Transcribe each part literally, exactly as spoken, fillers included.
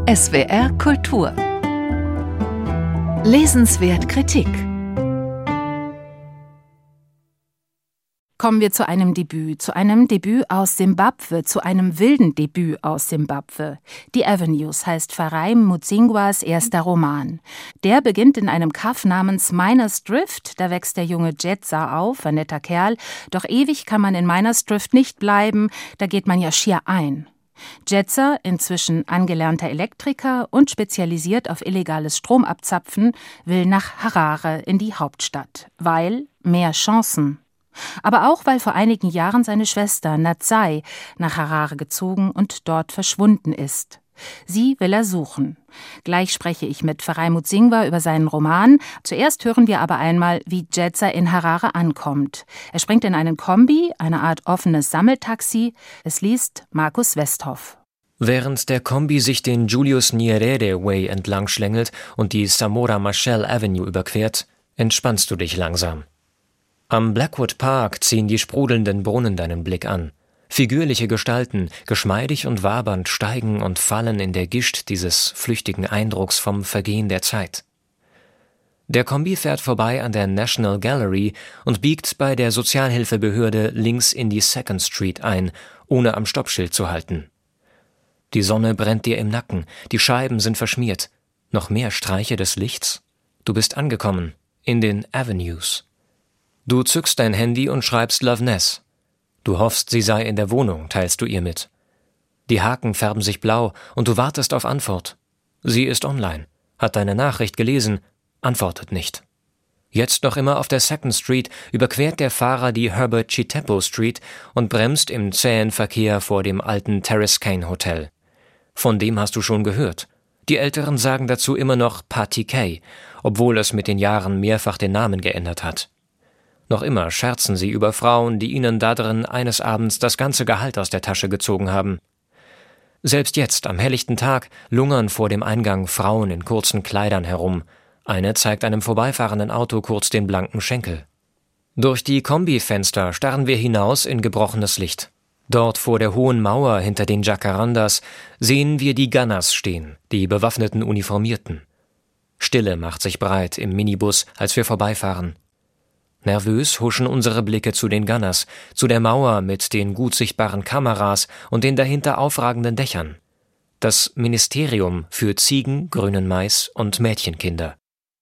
S W R Kultur. Lesenswert Kritik. Kommen wir zu einem Debüt, zu einem Debüt aus Simbabwe, zu einem wilden Debüt aus Simbabwe. Die Avenues heißt Farai Mutsingwas erster Roman. Der beginnt in einem Kaff namens Miners Drift. Da wächst der junge Jetsa auf, ein netter Kerl. Doch ewig kann man in Miners Drift nicht bleiben, da geht man ja schier ein. Jetsa, inzwischen angelernter Elektriker und spezialisiert auf illegales Stromabzapfen, will nach Harare in die Hauptstadt, weil mehr Chancen. Aber auch, weil vor einigen Jahren seine Schwester Natsai nach Harare gezogen und dort verschwunden ist. Sie will er suchen. Gleich spreche ich mit Farai Mutsingwa über seinen Roman. Zuerst hören wir aber einmal, wie Jetsa in Harare ankommt. Er springt in einen Kombi, eine Art offenes Sammeltaxi. Es liest Markus Westhoff. Während der Kombi sich den Julius Nyerere Way entlang schlängelt und die Samora Machel Avenue überquert, entspannst du dich langsam. Am Blackwood Park ziehen die sprudelnden Brunnen deinen Blick an. Figürliche Gestalten, geschmeidig und wabernd, steigen und fallen in der Gischt dieses flüchtigen Eindrucks vom Vergehen der Zeit. Der Kombi fährt vorbei an der National Gallery und biegt bei der Sozialhilfebehörde links in die Second Street ein, ohne am Stoppschild zu halten. Die Sonne brennt dir im Nacken, die Scheiben sind verschmiert. Noch mehr Streiche des Lichts? Du bist angekommen, in den Avenues. Du zückst dein Handy und schreibst Loveness. Du hoffst, sie sei in der Wohnung, teilst du ihr mit. Die Haken färben sich blau und du wartest auf Antwort. Sie ist online, hat deine Nachricht gelesen, antwortet nicht. Jetzt noch immer auf der Second Street überquert der Fahrer die Herbert Chitepo Street und bremst im zähen Verkehr vor dem alten Terrace Kane Hotel. Von dem hast du schon gehört. Die Älteren sagen dazu immer noch Party K, obwohl es mit den Jahren mehrfach den Namen geändert hat. Noch immer scherzen sie über Frauen, die ihnen da drin eines Abends das ganze Gehalt aus der Tasche gezogen haben. Selbst jetzt, am helllichten Tag, lungern vor dem Eingang Frauen in kurzen Kleidern herum. Eine zeigt einem vorbeifahrenden Auto kurz den blanken Schenkel. Durch die Kombifenster starren wir hinaus in gebrochenes Licht. Dort vor der hohen Mauer hinter den Jacarandas sehen wir die Gunners stehen, die bewaffneten Uniformierten. Stille macht sich breit im Minibus, als wir vorbeifahren. Nervös huschen unsere Blicke zu den Gunners, zu der Mauer mit den gut sichtbaren Kameras und den dahinter aufragenden Dächern. Das Ministerium für Ziegen, grünen Mais und Mädchenkinder.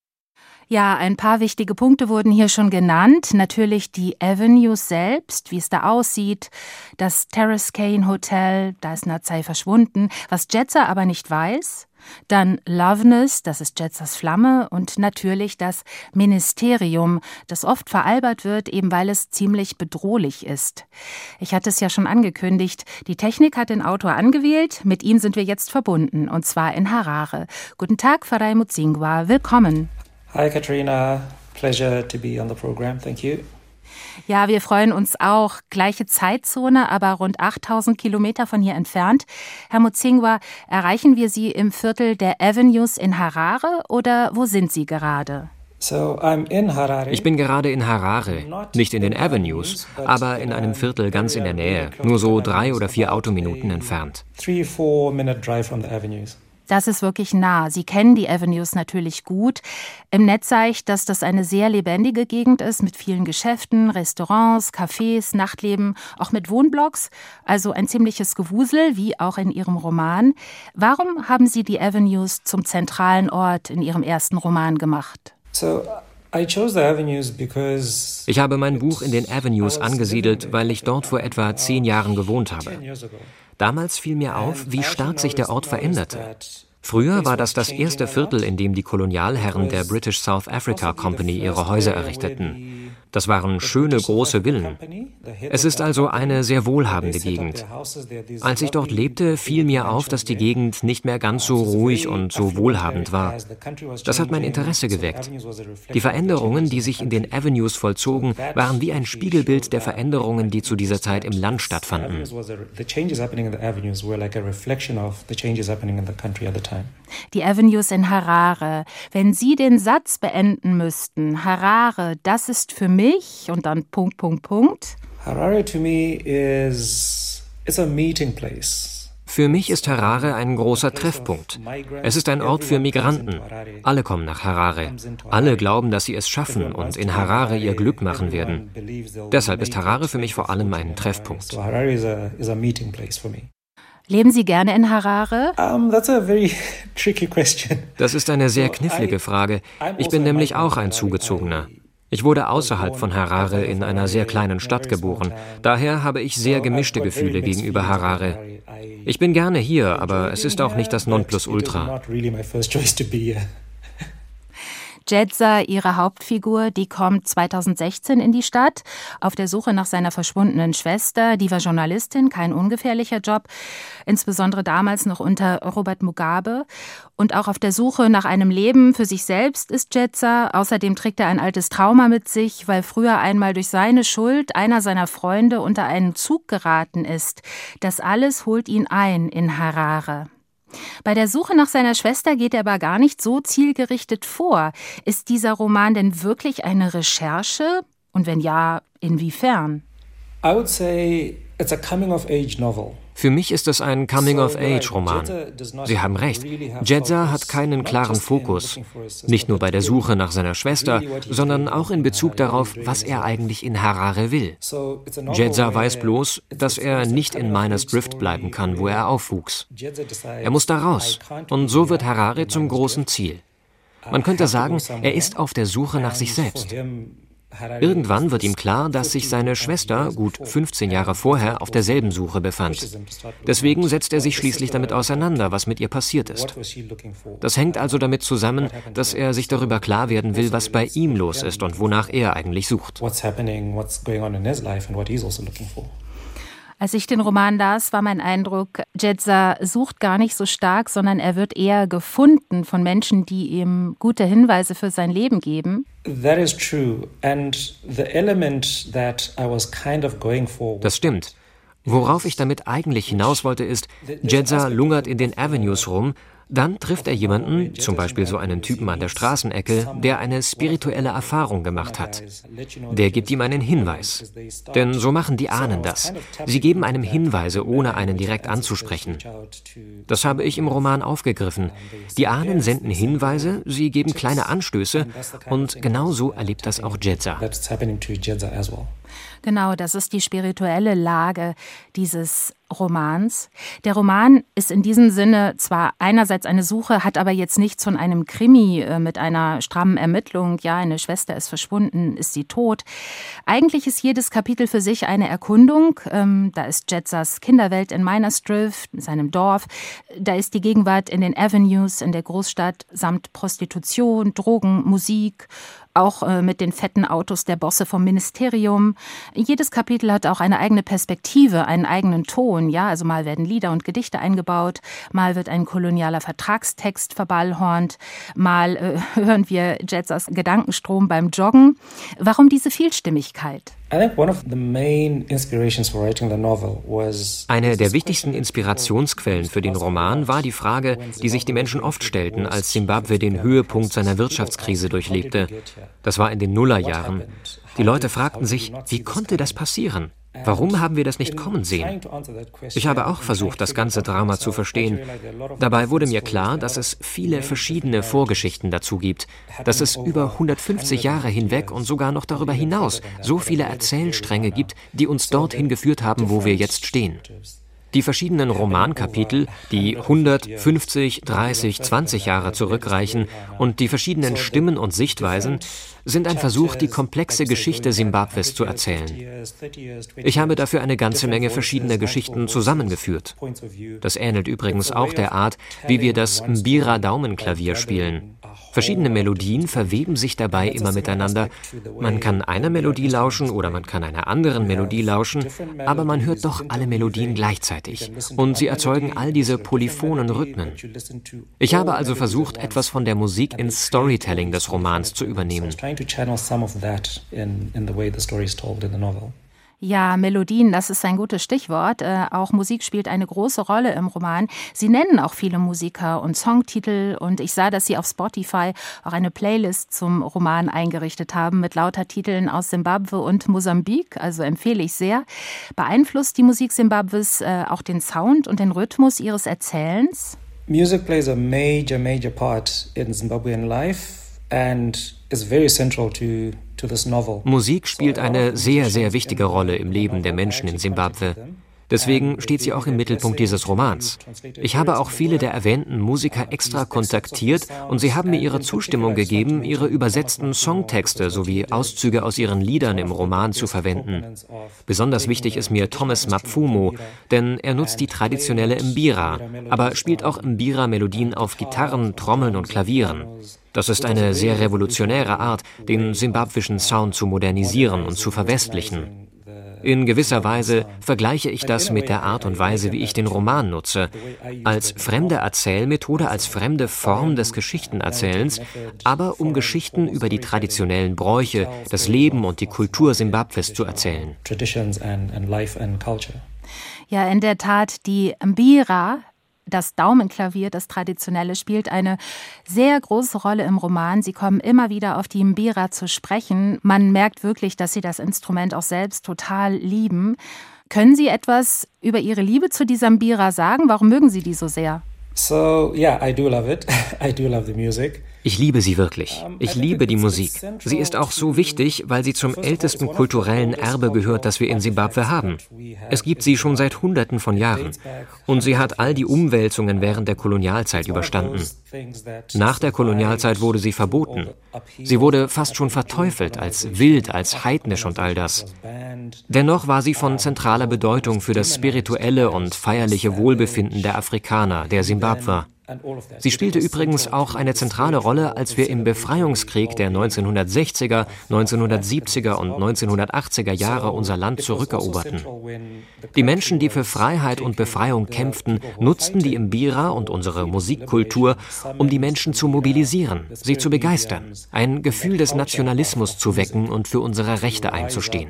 Ja, ein paar wichtige Punkte wurden hier schon genannt. Natürlich die Avenues selbst, wie es da aussieht. Das Terrace Kane Hotel, da ist Natsai verschwunden. Was Jetsa aber nicht weiß. Dann Loveness, das ist Jetsas Flamme. Und natürlich das Ministerium, das oft veralbert wird, eben weil es ziemlich bedrohlich ist. Ich hatte es ja schon angekündigt. Die Technik hat den Autor angewählt. Mit ihm sind wir jetzt verbunden, und zwar in Harare. Guten Tag, Farai Mutsingwa. Willkommen. Hi Katrina, pleasure to be on the program, thank you. Ja, wir freuen uns auch. Gleiche Zeitzone, aber rund achttausend Kilometer von hier entfernt. Herr Mutsingwa, erreichen wir Sie im Viertel der Avenues in Harare oder wo sind Sie gerade? So, I'm in Harare. Ich bin gerade in Harare, nicht in den Avenues, aber in einem Viertel ganz in der Nähe, nur so drei oder vier Autominuten entfernt. Three, four minute drive from the Avenues. Das ist wirklich nah. Sie kennen die Avenues natürlich gut. Im Netz zeigt, dass das eine sehr lebendige Gegend ist mit vielen Geschäften, Restaurants, Cafés, Nachtleben, auch mit Wohnblocks. Also ein ziemliches Gewusel, wie auch in Ihrem Roman. Warum haben Sie die Avenues zum zentralen Ort in Ihrem ersten Roman gemacht? So, I chose the Avenues because Ich habe mein Buch in den Avenues angesiedelt, weil ich dort vor etwa zehn Jahren gewohnt habe. Damals fiel mir auf, wie stark sich der Ort veränderte. Früher war das das erste Viertel, in dem die Kolonialherren der British South Africa Company ihre Häuser errichteten. Das waren schöne, große Villen. Es ist also eine sehr wohlhabende Gegend. Als ich dort lebte, fiel mir auf, dass die Gegend nicht mehr ganz so ruhig und so wohlhabend war. Das hat mein Interesse geweckt. Die Veränderungen, die sich in den Avenues vollzogen, waren wie ein Spiegelbild der Veränderungen, die zu dieser Zeit im Land stattfanden. Die Avenues in Harare. Wenn Sie den Satz beenden müssten, Harare, das ist für mich, und dann Punkt, Punkt, Punkt. Harare to me is it's a meeting place. Für mich ist Harare ein großer Treffpunkt. Es ist ein Ort für Migranten. Alle kommen nach Harare. Alle glauben, dass sie es schaffen und in Harare ihr Glück machen werden. Deshalb ist Harare für mich vor allem ein Treffpunkt. Leben Sie gerne in Harare? Das ist eine sehr knifflige Frage. Ich bin nämlich auch ein Zugezogener. Ich wurde außerhalb von Harare in einer sehr kleinen Stadt geboren. Daher habe ich sehr gemischte Gefühle gegenüber Harare. Ich bin gerne hier, aber es ist auch nicht das Nonplusultra. Jedza, ihre Hauptfigur, die kommt zweitausendsechzehn in die Stadt, auf der Suche nach seiner verschwundenen Schwester. Die war Journalistin, kein ungefährlicher Job, insbesondere damals noch unter Robert Mugabe. Und auch auf der Suche nach einem Leben für sich selbst ist Jedza. Außerdem trägt er ein altes Trauma mit sich, weil früher einmal durch seine Schuld einer seiner Freunde unter einen Zug geraten ist. Das alles holt ihn ein in Harare. Bei der Suche nach seiner Schwester geht er aber gar nicht so zielgerichtet vor. Ist dieser Roman denn wirklich eine Recherche? Und wenn ja, inwiefern? I would say it's a coming-of-age novel. Für mich ist es ein Coming-of-Age-Roman. Sie haben recht. Jedza hat keinen klaren Fokus. Nicht nur bei der Suche nach seiner Schwester, sondern auch in Bezug darauf, was er eigentlich in Harare will. Jedza weiß bloß, dass er nicht in Miners Drift bleiben kann, wo er aufwuchs. Er muss da raus. Und so wird Harare zum großen Ziel. Man könnte sagen, er ist auf der Suche nach sich selbst. Irgendwann wird ihm klar, dass sich seine Schwester gut fünfzehn Jahre vorher auf derselben Suche befand. Deswegen setzt er sich schließlich damit auseinander, was mit ihr passiert ist. Das hängt also damit zusammen, dass er sich darüber klar werden will, was bei ihm los ist und wonach er eigentlich sucht. Als ich den Roman las, war mein Eindruck, Jedza sucht gar nicht so stark, sondern er wird eher gefunden von Menschen, die ihm gute Hinweise für sein Leben geben. Das stimmt. Worauf ich damit eigentlich hinaus wollte, ist, Jedza lungert in den Avenues rum, dann trifft er jemanden, zum Beispiel so einen Typen an der Straßenecke, der eine spirituelle Erfahrung gemacht hat. Der gibt ihm einen Hinweis. Denn so machen die Ahnen das. Sie geben einem Hinweise, ohne einen direkt anzusprechen. Das habe ich im Roman aufgegriffen. Die Ahnen senden Hinweise, sie geben kleine Anstöße und genau so erlebt das auch Jedza. Genau, das ist die spirituelle Lage dieses Romans. Der Roman ist in diesem Sinne zwar einerseits eine Suche, hat aber jetzt nichts von einem Krimi mit einer strammen Ermittlung. Ja, eine Schwester ist verschwunden, ist sie tot. Eigentlich ist jedes Kapitel für sich eine Erkundung. Ähm, da ist Jedzas Kinderwelt in Miners Drift, seinem Dorf. Da ist die Gegenwart in den Avenues in der Großstadt samt Prostitution, Drogen, Musik, auch äh, mit den fetten Autos der Bosse vom Ministerium. Jedes Kapitel hat auch eine eigene Perspektive, einen eigenen Ton. Ja, also mal werden Lieder und Gedichte eingebaut, mal wird ein kolonialer Vertragstext verballhornt, mal äh, hören wir Jedzas Gedankenstrom beim Joggen. Warum diese Vielstimmigkeit? Eine der wichtigsten Inspirationsquellen für den Roman war die Frage, die sich die Menschen oft stellten, als Zimbabwe den Höhepunkt seiner Wirtschaftskrise durchlebte. Das war in den Nullerjahren. Die Leute fragten sich, wie konnte das passieren? Warum haben wir das nicht kommen sehen? Ich habe auch versucht, das ganze Drama zu verstehen. Dabei wurde mir klar, dass es viele verschiedene Vorgeschichten dazu gibt, dass es über hundertfünfzig Jahre hinweg und sogar noch darüber hinaus so viele Erzählstränge gibt, die uns dorthin geführt haben, wo wir jetzt stehen. Die verschiedenen Romankapitel, die hundert, fünfzig, dreißig, zwanzig Jahre zurückreichen und die verschiedenen Stimmen und Sichtweisen, sind ein Versuch, die komplexe Geschichte Simbabwes zu erzählen. Ich habe dafür eine ganze Menge verschiedener Geschichten zusammengeführt. Das ähnelt übrigens auch der Art, wie wir das Mbira-Daumenklavier spielen. Verschiedene Melodien verweben sich dabei immer miteinander. Man kann einer Melodie lauschen oder man kann einer anderen Melodie lauschen, aber man hört doch alle Melodien gleichzeitig. Und sie erzeugen all diese polyphonen Rhythmen. Ich habe also versucht, etwas von der Musik ins Storytelling des Romans zu übernehmen. Ja, Melodien, das ist ein gutes Stichwort. Äh, auch Musik spielt eine große Rolle im Roman. Sie nennen auch viele Musiker und Songtitel und ich sah, dass Sie auf Spotify auch eine Playlist zum Roman eingerichtet haben mit lauter Titeln aus Simbabwe und Mosambik, also empfehle ich sehr. Beeinflusst die Musik Simbabwes äh, auch den Sound und den Rhythmus Ihres Erzählens? Music plays a major, major part in Zimbabwean life and is very central to Musik spielt eine sehr, sehr wichtige Rolle im Leben der Menschen in Simbabwe. Deswegen steht sie auch im Mittelpunkt dieses Romans. Ich habe auch viele der erwähnten Musiker extra kontaktiert und sie haben mir ihre Zustimmung gegeben, ihre übersetzten Songtexte sowie Auszüge aus ihren Liedern im Roman zu verwenden. Besonders wichtig ist mir Thomas Mapfumo, denn er nutzt die traditionelle Mbira, aber spielt auch Mbira-Melodien auf Gitarren, Trommeln und Klavieren. Das ist eine sehr revolutionäre Art, den simbabwischen Sound zu modernisieren und zu verwestlichen. In gewisser Weise vergleiche ich das mit der Art und Weise, wie ich den Roman nutze. Als fremde Erzählmethode, als fremde Form des Geschichtenerzählens, aber um Geschichten über die traditionellen Bräuche, das Leben und die Kultur Simbabwes zu erzählen. Ja, in der Tat, die Mbira, das Daumenklavier, das Traditionelle, spielt eine sehr große Rolle im Roman. Sie kommen immer wieder auf die Mbira zu sprechen. Man merkt wirklich, dass Sie das Instrument auch selbst total lieben. Können Sie etwas über Ihre Liebe zu dieser Mbira sagen? Warum mögen Sie die so sehr? So, yeah, I do love it. I do love the music. Ich liebe sie wirklich. Ich liebe die Musik. Sie ist auch so wichtig, weil sie zum ältesten kulturellen Erbe gehört, das wir in Simbabwe haben. Es gibt sie schon seit Hunderten von Jahren. Und sie hat all die Umwälzungen während der Kolonialzeit überstanden. Nach der Kolonialzeit wurde sie verboten. Sie wurde fast schon verteufelt, als wild, als heidnisch und all das. Dennoch war sie von zentraler Bedeutung für das spirituelle und feierliche Wohlbefinden der Afrikaner, der Simbabwer. Sie spielte übrigens auch eine zentrale Rolle, als wir im Befreiungskrieg der neunzehnhundertsechziger, neunzehnhundertsiebziger und neunzehnhundertachtziger Jahre unser Land zurückeroberten. Die Menschen, die für Freiheit und Befreiung kämpften, nutzten die Mbira und unsere Musikkultur, um die Menschen zu mobilisieren, sie zu begeistern, ein Gefühl des Nationalismus zu wecken und für unsere Rechte einzustehen.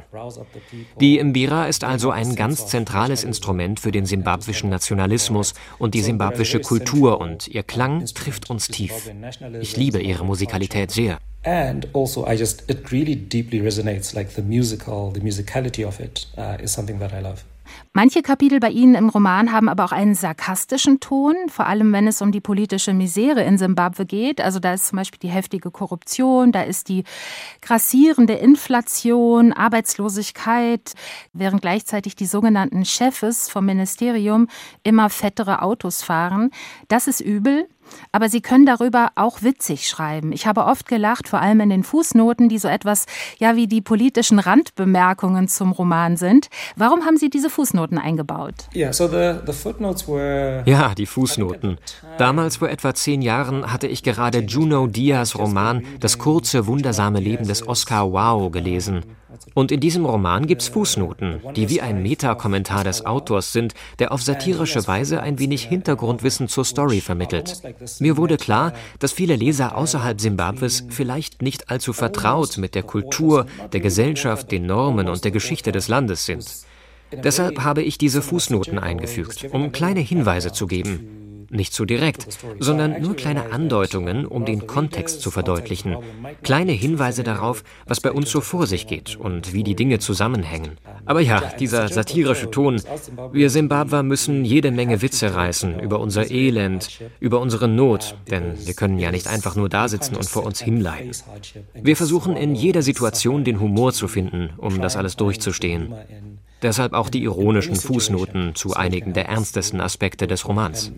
Die Mbira ist also ein ganz zentrales Instrument für den simbabwischen Nationalismus und die simbabwische Kultur, und ihr Klang trifft uns tief. Ich liebe ihre Musikalität sehr. And also I just it really deeply resonates, like the musical, the musicality of it uh, is something that I love. Manche Kapitel bei Ihnen im Roman haben aber auch einen sarkastischen Ton, vor allem wenn es um die politische Misere in Simbabwe geht. Also da ist zum Beispiel die heftige Korruption, da ist die grassierende Inflation, Arbeitslosigkeit, während gleichzeitig die sogenannten Chefs vom Ministerium immer fettere Autos fahren. Das ist übel. Aber Sie können darüber auch witzig schreiben. Ich habe oft gelacht, vor allem in den Fußnoten, die so etwas ja wie die politischen Randbemerkungen zum Roman sind. Warum haben Sie diese Fußnoten eingebaut? Yeah, so the, the footnotes were... Ja, die Fußnoten. Damals, vor etwa zehn Jahren, hatte ich gerade Junot Diaz' Roman »Das kurze, wundersame Leben des Oscar Wilde« gelesen. Und in diesem Roman gibt's Fußnoten, die wie ein Meta-Kommentar des Autors sind, der auf satirische Weise ein wenig Hintergrundwissen zur Story vermittelt. Mir wurde klar, dass viele Leser außerhalb Simbabwes vielleicht nicht allzu vertraut mit der Kultur, der Gesellschaft, den Normen und der Geschichte des Landes sind. Deshalb habe ich diese Fußnoten eingefügt, um kleine Hinweise zu geben. Nicht zu direkt, sondern nur kleine Andeutungen, um den Kontext zu verdeutlichen. Kleine Hinweise darauf, was bei uns so vor sich geht und wie die Dinge zusammenhängen. Aber ja, dieser satirische Ton. Wir Simbabwer müssen jede Menge Witze reißen über unser Elend, über unsere Not, denn wir können ja nicht einfach nur da sitzen und vor uns hinleiden. Wir versuchen in jeder Situation den Humor zu finden, um das alles durchzustehen. Deshalb auch die ironischen Fußnoten zu einigen der ernstesten Aspekte des Romans.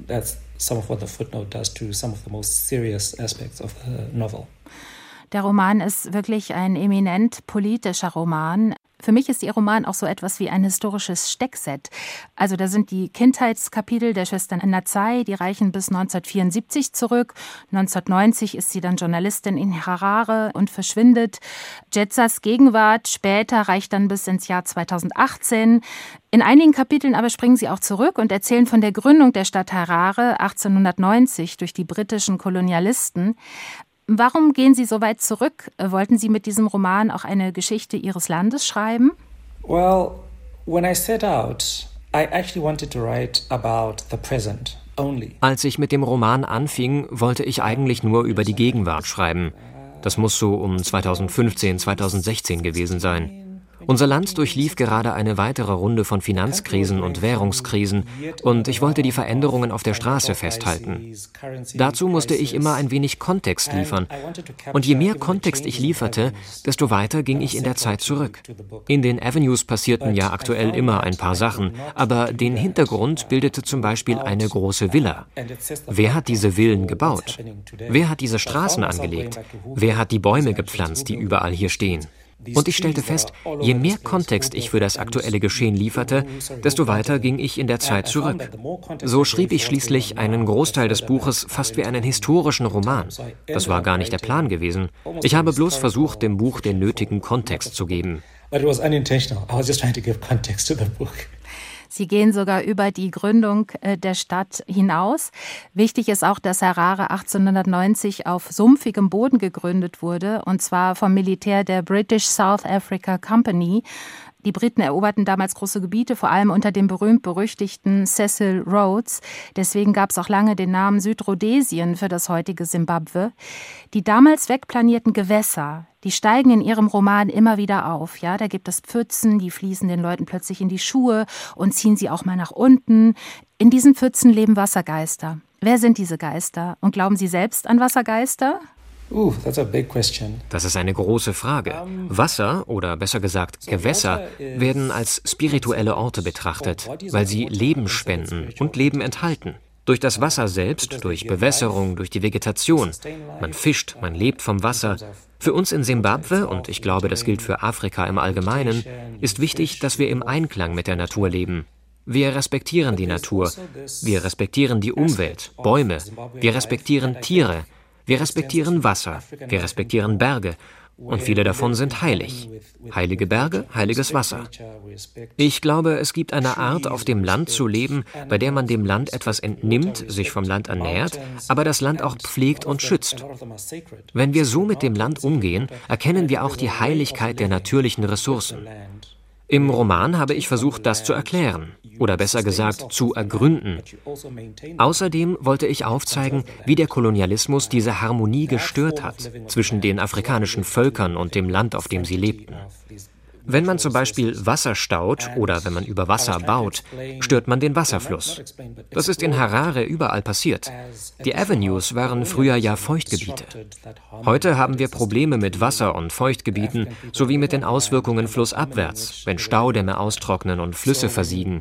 Der Roman ist wirklich ein eminent politischer Roman. Für mich ist Ihr Roman auch so etwas wie ein historisches Steckset. Also da sind die Kindheitskapitel der Schwester Nazai, die reichen bis neunzehnhundertvierundsiebzig zurück. neunzehnhundertneunzig ist sie dann Journalistin in Harare und verschwindet. Jetsas Gegenwart später reicht dann bis ins Jahr zweitausendachtzehn. In einigen Kapiteln aber springen sie auch zurück und erzählen von der Gründung der Stadt Harare achtzehnhundertneunzig durch die britischen Kolonialisten. Warum gehen Sie so weit zurück? Wollten Sie mit diesem Roman auch eine Geschichte Ihres Landes schreiben? Well, When I set out, I actually wanted to write about the present only. Als ich mit dem Roman anfing, wollte ich eigentlich nur über die Gegenwart schreiben. Das muss so um zweitausendfünfzehn, zweitausendsechzehn gewesen sein. Unser Land durchlief gerade eine weitere Runde von Finanzkrisen und Währungskrisen und ich wollte die Veränderungen auf der Straße festhalten. Dazu musste ich immer ein wenig Kontext liefern. Und je mehr Kontext ich lieferte, desto weiter ging ich in der Zeit zurück. In den Avenues passierten ja aktuell immer ein paar Sachen, aber den Hintergrund bildete zum Beispiel eine große Villa. Wer hat diese Villen gebaut? Wer hat diese Straßen angelegt? Wer hat die Bäume gepflanzt, die überall hier stehen? Und ich stellte fest, je mehr Kontext ich für das aktuelle Geschehen lieferte, desto weiter ging ich in der Zeit zurück. So schrieb ich schließlich einen Großteil des Buches fast wie einen historischen Roman. Das war gar nicht der Plan gewesen. Ich habe bloß versucht, dem Buch den nötigen Kontext zu geben. Sie gehen sogar über die Gründung der Stadt hinaus. Wichtig ist auch, dass Harare achtzehnhundertneunzig auf sumpfigem Boden gegründet wurde, und zwar vom Militär der British South Africa Company. Die Briten eroberten damals große Gebiete, vor allem unter dem berühmt-berüchtigten Cecil Rhodes. Deswegen gab es auch lange den Namen Südrhodesien für das heutige Simbabwe. Die damals wegplanierten Gewässer, die steigen in Ihrem Roman immer wieder auf. Ja, da gibt es Pfützen, die fließen den Leuten plötzlich in die Schuhe und ziehen sie auch mal nach unten. In diesen Pfützen leben Wassergeister. Wer sind diese Geister? Und glauben Sie selbst an Wassergeister? Uh, that's a big question. Das ist eine große Frage. Wasser, oder besser gesagt Gewässer, werden als spirituelle Orte betrachtet, weil sie Leben spenden und Leben enthalten. Durch das Wasser selbst, durch Bewässerung, durch die Vegetation. Man fischt, man lebt vom Wasser. Für uns in Simbabwe, und ich glaube, das gilt für Afrika im Allgemeinen, ist wichtig, dass wir im Einklang mit der Natur leben. Wir respektieren die Natur, wir respektieren die Umwelt, Bäume, wir respektieren Tiere. Wir respektieren Wasser, wir respektieren Berge und viele davon sind heilig. Heilige Berge, heiliges Wasser. Ich glaube, es gibt eine Art, auf dem Land zu leben, bei der man dem Land etwas entnimmt, sich vom Land ernährt, aber das Land auch pflegt und schützt. Wenn wir so mit dem Land umgehen, erkennen wir auch die Heiligkeit der natürlichen Ressourcen. Im Roman habe ich versucht, das zu erklären, oder besser gesagt, zu ergründen. Außerdem wollte ich aufzeigen, wie der Kolonialismus diese Harmonie gestört hat zwischen den afrikanischen Völkern und dem Land, auf dem sie lebten. Wenn man zum Beispiel Wasser staut oder wenn man über Wasser baut, stört man den Wasserfluss. Das ist in Harare überall passiert. Die Avenues waren früher ja Feuchtgebiete. Heute haben wir Probleme mit Wasser- und Feuchtgebieten sowie mit den Auswirkungen flussabwärts, wenn Staudämme austrocknen und Flüsse versiegen.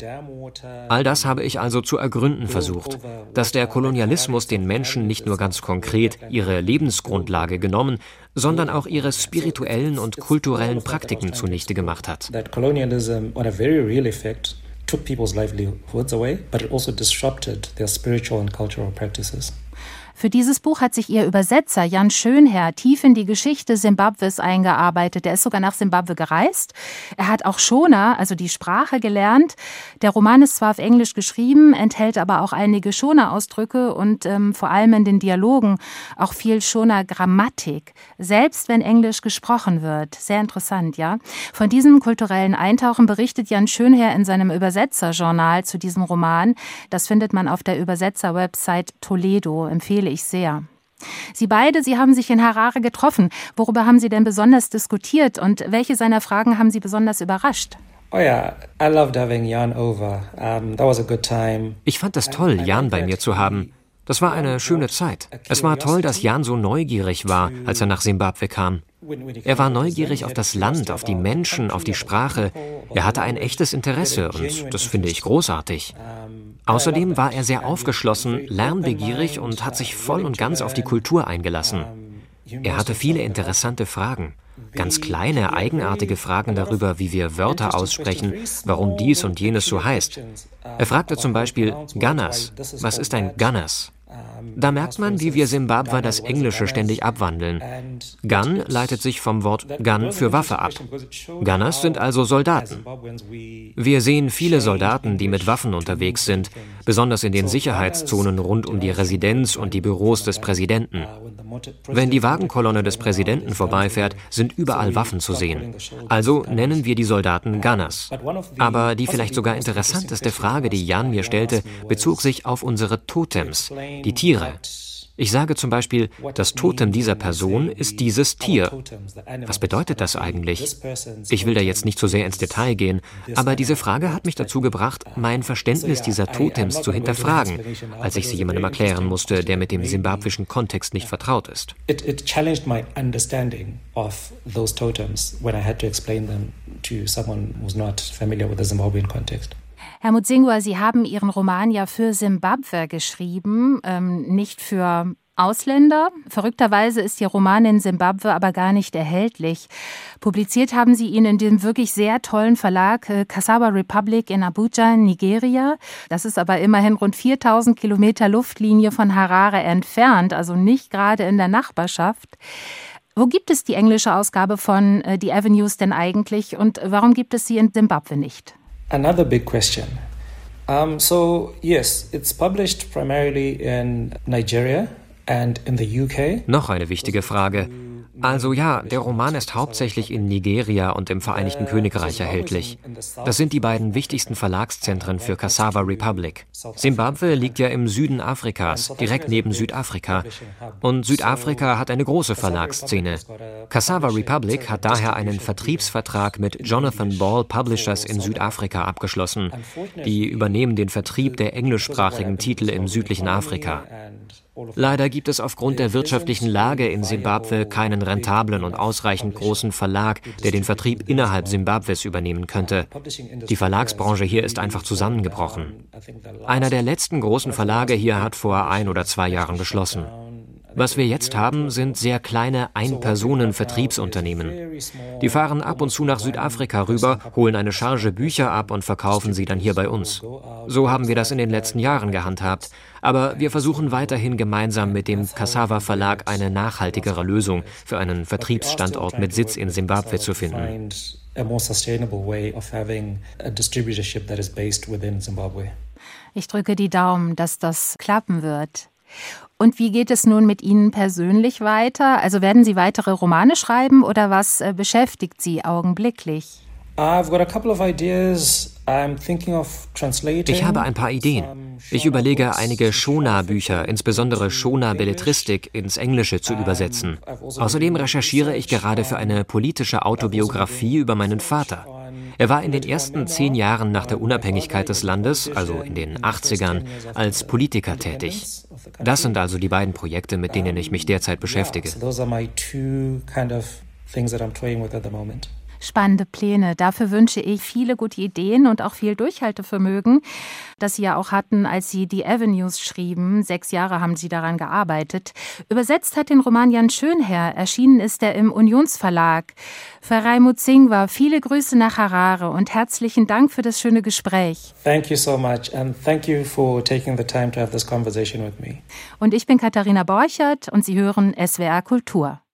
All das habe ich also zu ergründen versucht, dass der Kolonialismus den Menschen nicht nur ganz konkret ihre Lebensgrundlage genommen, sondern auch ihre spirituellen und kulturellen Praktiken zunichte gemacht hat. That colonialism on a very real effect took people's livelihoods away, but it also disrupted their spiritual and cultural practices. Für dieses Buch hat sich Ihr Übersetzer Jan Schönherr tief in die Geschichte Simbabwes eingearbeitet. Er ist sogar nach Simbabwe gereist. Er hat auch Shona, also die Sprache, gelernt. Der Roman ist zwar auf Englisch geschrieben, enthält aber auch einige Shona-Ausdrücke und ähm, vor allem in den Dialogen auch viel Shona-Grammatik, selbst wenn Englisch gesprochen wird. Sehr interessant, ja. Von diesem kulturellen Eintauchen berichtet Jan Schönherr in seinem Übersetzerjournal zu diesem Roman. Das findet man auf der Übersetzer-Website Toledo, empfehle ich sehr. Sie beide, Sie haben sich in Harare getroffen. Worüber haben Sie denn besonders diskutiert und welche seiner Fragen haben Sie besonders überrascht? Oh yeah, I loved having Jan over. Um, that was a good time. Ich fand es toll, Jan bei mir zu haben. Das war eine schöne Zeit. Es war toll, dass Jan so neugierig war, als er nach Simbabwe kam. Er war neugierig auf das Land, auf die Menschen, auf die Sprache. Er hatte ein echtes Interesse und das finde ich großartig. Außerdem war er sehr aufgeschlossen, lernbegierig und hat sich voll und ganz auf die Kultur eingelassen. Er hatte viele interessante Fragen. Ganz kleine, eigenartige Fragen darüber, wie wir Wörter aussprechen, warum dies und jenes so heißt. Er fragte zum Beispiel, Ganas, was ist ein Ganas? Da merkt man, wie wir Simbabwer das Englische ständig abwandeln. Gun leitet sich vom Wort Gun für Waffe ab. Gunners sind also Soldaten. Wir sehen viele Soldaten, die mit Waffen unterwegs sind, besonders in den Sicherheitszonen rund um die Residenz und die Büros des Präsidenten. Wenn die Wagenkolonne des Präsidenten vorbeifährt, sind überall Waffen zu sehen. Also nennen wir die Soldaten Gunners. Aber die vielleicht sogar interessanteste Frage, die Jan mir stellte, bezog sich auf unsere Totems, die Tiere. Ich sage zum Beispiel, das Totem dieser Person ist dieses Tier. Was bedeutet das eigentlich? Ich will da jetzt nicht so sehr ins Detail gehen, aber diese Frage hat mich dazu gebracht, mein Verständnis dieser Totems zu hinterfragen, als ich sie jemandem erklären musste, der mit dem simbabwischen Kontext nicht vertraut ist. It, it challenged my understanding of those totems when I had to explain them to someone who's not familiar with the Zimbabwean context. Herr Mutsingwa, Sie haben Ihren Roman ja für Simbabwe geschrieben, ähm, nicht für Ausländer. Verrückterweise ist Ihr Roman in Simbabwe aber gar nicht erhältlich. Publiziert haben Sie ihn in dem wirklich sehr tollen Verlag äh, Cassava Republic in Abuja, Nigeria. Das ist aber immerhin rund viertausend Kilometer Luftlinie von Harare entfernt, also nicht gerade in der Nachbarschaft. Wo gibt es die englische Ausgabe von äh, The Avenues denn eigentlich und warum gibt es sie in Simbabwe nicht? Another big question. Um, so, yes, it's published primarily in Nigeria and in the U K. Noch eine wichtige Frage. Also ja, der Roman ist hauptsächlich in Nigeria und im Vereinigten Königreich erhältlich. Das sind die beiden wichtigsten Verlagszentren für Cassava Republic. Simbabwe liegt ja im Süden Afrikas, direkt neben Südafrika. Und Südafrika hat eine große Verlagsszene. Cassava Republic hat daher einen Vertriebsvertrag mit Jonathan Ball Publishers in Südafrika abgeschlossen. Die übernehmen den Vertrieb der englischsprachigen Titel im südlichen Afrika. Leider gibt es aufgrund der wirtschaftlichen Lage in Simbabwe keinen rentablen und ausreichend großen Verlag, der den Vertrieb innerhalb Simbabwes übernehmen könnte. Die Verlagsbranche hier ist einfach zusammengebrochen. Einer der letzten großen Verlage hier hat vor ein oder zwei Jahren geschlossen. Was wir jetzt haben, sind sehr kleine Ein-Personen-Vertriebsunternehmen. Die fahren ab und zu nach Südafrika rüber, holen eine Charge Bücher ab und verkaufen sie dann hier bei uns. So haben wir das in den letzten Jahren gehandhabt. Aber wir versuchen weiterhin gemeinsam mit dem Cassava Verlag eine nachhaltigere Lösung für einen Vertriebsstandort mit Sitz in Simbabwe zu finden. Ich drücke die Daumen, dass das klappen wird. Und wie geht es nun mit Ihnen persönlich weiter? Also werden Sie weitere Romane schreiben oder was äh, beschäftigt Sie augenblicklich? I've got a couple of ideas. I'm thinking of translating. Ich habe ein paar Ideen. Ich überlege, einige Shona-Bücher, insbesondere Shona-Belletristik, ins Englische zu übersetzen. Außerdem recherchiere ich gerade für eine politische Autobiografie über meinen Vater. Er war in den ersten zehn Jahren nach der Unabhängigkeit des Landes, also in den achtzigern, als Politiker tätig. Das sind also die beiden Projekte, mit denen ich mich derzeit beschäftige. Spannende Pläne. Dafür wünsche ich viele gute Ideen und auch viel Durchhaltevermögen, das Sie ja auch hatten, als Sie The Avenues schrieben. Sechs Jahre haben Sie daran gearbeitet. Übersetzt hat den Roman Jan Schönherr. Erschienen ist er im Unionsverlag. Farai Mutsingwa, viele Grüße nach Harare und herzlichen Dank für das schöne Gespräch. Thank you so much and thank you for taking the time to have this conversation with me. Und ich bin Katharina Borchert und Sie hören S W R Kultur.